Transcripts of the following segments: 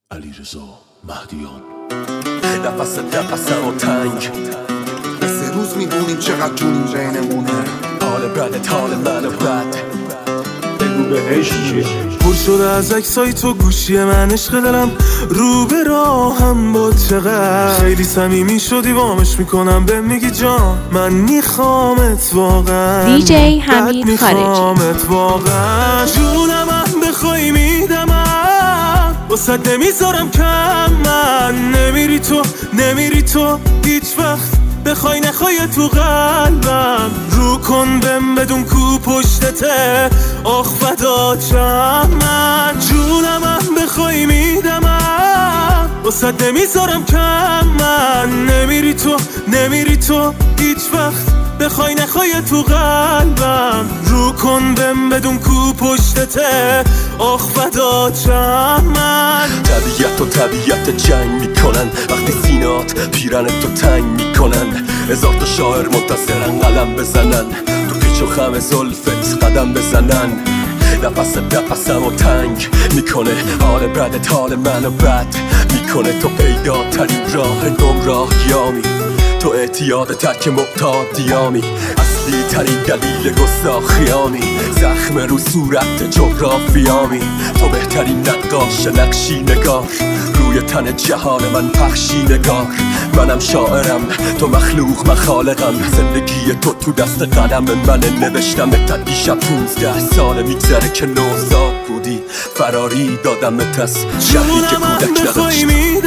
علیرضا مهدیان. نفسم و تنگ سه روز میدونیم چقدر جونیم بینمونه. حال بدت حال من و بد بگو بهش چیه؟ پر شده از عکسای تو گوشی من، عشق دلم رو به راهم با چقدر خیلی صمیمی شدی وامش میکنم به میگی جان من میخوامت واقعا. دیجی حمید خارجی. میخوامت واقعا جونم هم بخوای میدمم واسه نمیذارم کم. من نمیری تو هیچ وقت بخوای نخوای تو قلبم. رو کن بم بدون کو پشتته آخ فدا چم. من جونم هم بخوای میدمم واسه نمیذارم کم. من نمیری تو هیچ وقت بخوای نخوای تو قلبم. رو کن بم بدون کو پشتته آخ فدا چم. من طبیعت جنگ میکنن وقتی سینات پیرن تو تنگ میکنن. هزار تا شاعر منتظرن قلم بزنن تو پیچ و خم زلفت قدم بزنن. نفسم و تنگ میکنه حال بدت حال من و بد میکنه. تو پیدا ترین راه گمراهیامی، تو اعتیاد ترک معتادیامی، اصلی ترین دلیل گستاخیامی، زخم رو صورت جغرافیامی. تو بهترین نقاش نقشی نگار روی تن جهان من پخشی نگار. منم شاعرم تو مخلوق من خالقم. زندگی تو دست قلم منه نوشتم تا دیشب 15 سال میگذره که نوزاد بودی فراری دادمت از شهری که کودک نداشت.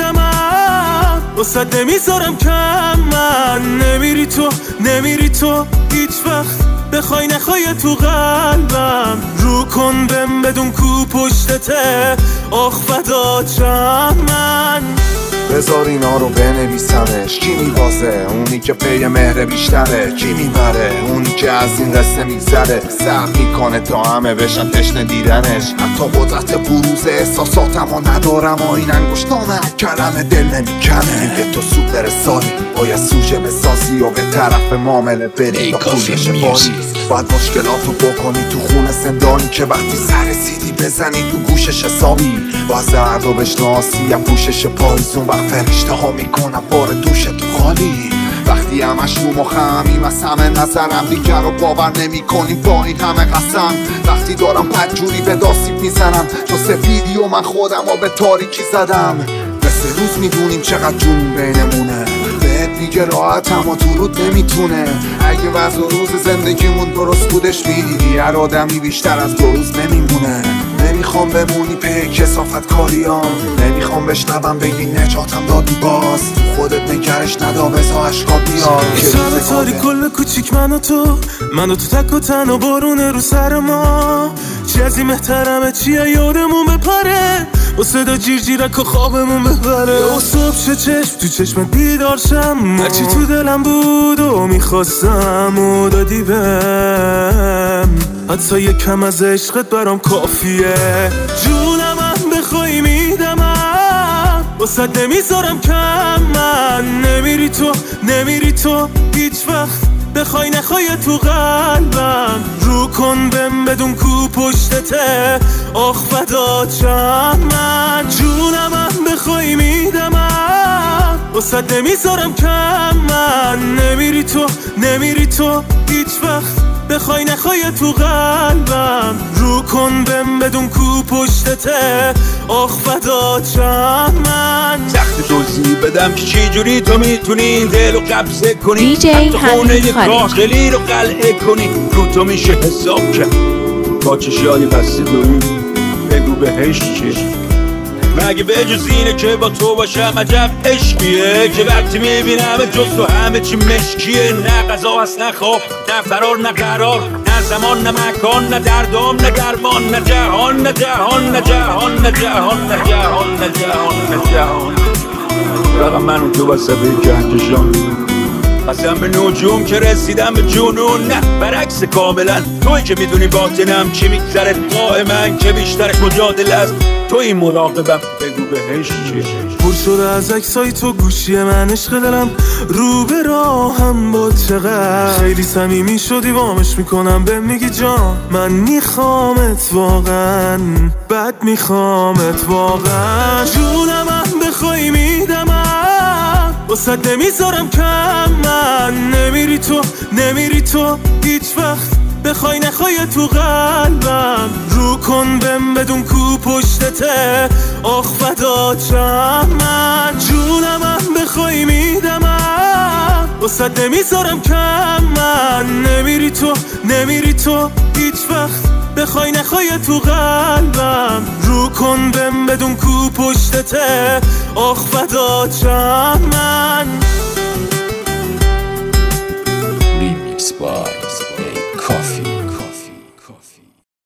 واسه نمیذارم کم. من نمیری تو هیچ وقت بخوای نخوای تو قلبم. رو کن بم بدون کو پشتته آخ فدا چم. من بذار اینا رو بنویسمش. کی میبازه؟ اونی که پی مهر بیشتره. کی میبره؟ اونی که از این قصه میگذره. سعی میکنه تا همه بشن تشنه دیدنش. حتی قدرت بروز احساساتم ها ندارم و این انگشتانم کلمه دل نمیکنه. میگه تو سوپر سالی باید سوژه بسازی و به طرف معامله بری تا پولش باری. باید مشکلاتو بکنی تو خونه زندانی که وقتی سر سیدی بزنی تو گوشش حسابی. باید زرد و بشناسی یا پوشش پاییزون وقت فرشته ها میکنم بار دوش تو خالی. وقتی همش رو مخمیم از همه نظرم دیگر رو باور نمی کنی با این همه قسم. وقتی دارم بدجوری به داستیب میزنم تو سفیدی و من خودم رو به تاریکی زدم. به سه روز میدونیم چقدر جون بینمونه. بهت میگه راحت اما تو رود نمیتونه. اگه وضع و روز زندگیمون درست بودش میدیدی هر آدمی بیشتر از 2 روز نمیمونه. نمیخوام بمونی پی کسافت کاریام. نمیخوام بشنوم بگی نجاتم دادی باز. خودت نگرش ندا بزا اشکا بیاد. شب تاری کل کوچیک من و تو تک و تن و بارون رو سر ما. چی از این محترمه چیه یادمون بپره و صدا جیرک و خوابمون ببره. و صبح چشم تو چشم بیدار شم هرچی تو دلم بود و میخواستم و دادی بهم. حتی یکم از عشقت برام کافیه. جونم هم بخوای میدمم واسه نمیذارم کم. من نمیری تو هیچ وقت بخوای نخوای تو قلبم. رو کن بم بدون کو پشتته آخ فدا چم. من جونم هم بخوای میدمم واسه نمیذارم کم. من نمیری تو هیچ وقت بخوای نخوای تو قلبم. رو کن بم بدون کو پشتته آخ فدا چم. من سخت توضیح بدم که چی جوری تو میتونی این دل رو قبضه کنی. دیجی حمید خارجی. دلی رو قلعه کنی. رو تو میشه حساب کرد با چشای بسته داری. بگو بهش چیه؟ مگه به جز اینه که با تو باشم عجب عشقیه که وقتی میبینم جز تو همه چی مشکیه. نه غذا هست نه خواب نه فرار نه قرار نه زمان نه مکان نه دردام نه درمان نه جهان نه جهان نه جهان نه جهان نه جهان نه جهان نه جهان. فقط من و تو وسبه کهکشان قسم به نجوم که رسیدم به جنون. نه برعکس کاملا توی که میدونی باطنم چی میگذره. قای من که بیشترش مجادله است تو این مراقبم بگو بهش چیه. پر شده از عکسای تو گوشی من، عشق دلم رو به راهم با چقدر خیلی صمیمی شدی وامش میکنم به میگی جان من میخوامت واقعا، بد میخوامت واقعا. جونم هم بخوای میدمم واسه نمیذارم کم، من نمیری تو هیچ وقت بخوای نخوای تو قلبم. رو کن بم بدون کو پشتته آخ فدا چم، من جونم هم بخوای میدمم واسه نمیذارم کم، من نمیری تو هیچ وقت بخوای نخوای تو قلبم. رو کن بم بدون کو پشتته آخ فدا چم، من